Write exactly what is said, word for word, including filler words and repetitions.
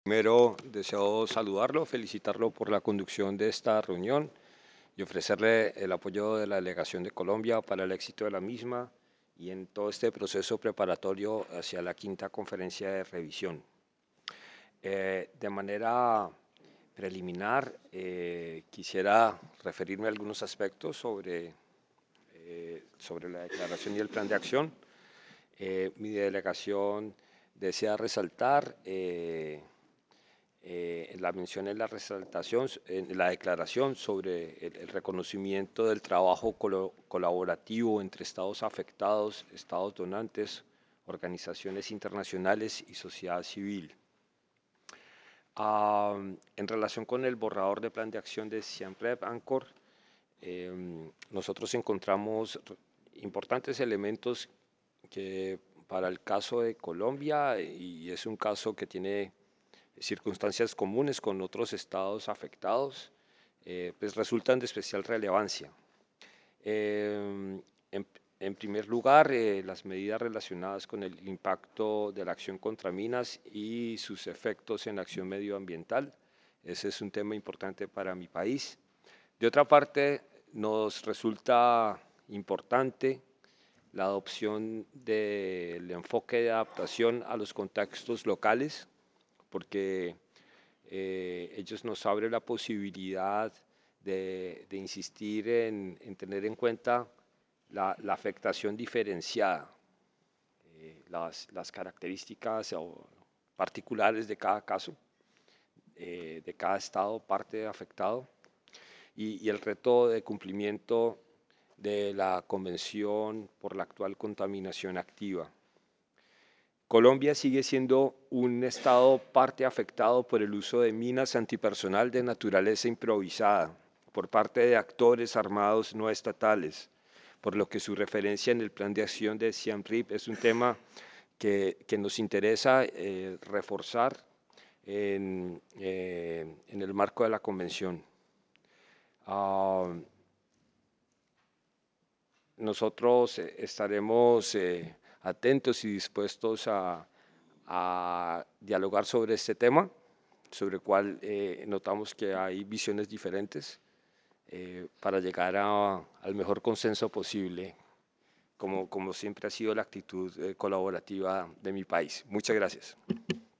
Primero, deseo saludarlo, felicitarlo por la conducción de esta reunión y ofrecerle el apoyo de la Delegación de Colombia para el éxito de la misma y en todo este proceso preparatorio hacia la quinta conferencia de revisión. Eh, de manera preliminar, eh, quisiera referirme a algunos aspectos sobre, eh, sobre la declaración y el plan de acción. Eh, mi delegación desea resaltar eh, eh, la mención en la resaltación, en la declaración sobre el, el reconocimiento del trabajo colo colaborativo entre estados afectados, estados donantes, organizaciones internacionales y sociedad civil. Ah, en relación con el borrador de plan de acción de SIAMPREP ANCOR, eh, nosotros encontramos importantes elementos que para el caso de Colombia, y es un caso que tiene circunstancias comunes con otros estados afectados, eh, pues resultan de especial relevancia. Eh, en, en, primer lugar, eh, las medidas relacionadas con el impacto de la acción contra minas y sus efectos en la acción medioambiental. Ese es un tema importante para mi país. De otra parte, nos resulta importante la adopción del enfoque de adaptación a los contextos locales, porque eh, ellos nos abren la posibilidad de, de insistir en, en, tener en cuenta la, la afectación diferenciada, eh, las, las, características particulares de cada caso, eh, de cada estado parte afectado, y, y el reto de cumplimiento de la Convención por la actual contaminación activa. Colombia sigue siendo un estado parte afectado por el uso de minas antipersonal de naturaleza improvisada por parte de actores armados no estatales, por lo que su referencia en el plan de acción de SIAMRIP es un tema que, que nos interesa eh, reforzar en, eh, en el marco de la convención. Uh, nosotros estaremos eh, atentos y dispuestos a, a dialogar sobre este tema, sobre el cual eh, notamos que hay visiones diferentes eh, para llegar a, al mejor consenso posible, como, como siempre ha sido la actitud eh, colaborativa de mi país. Muchas gracias.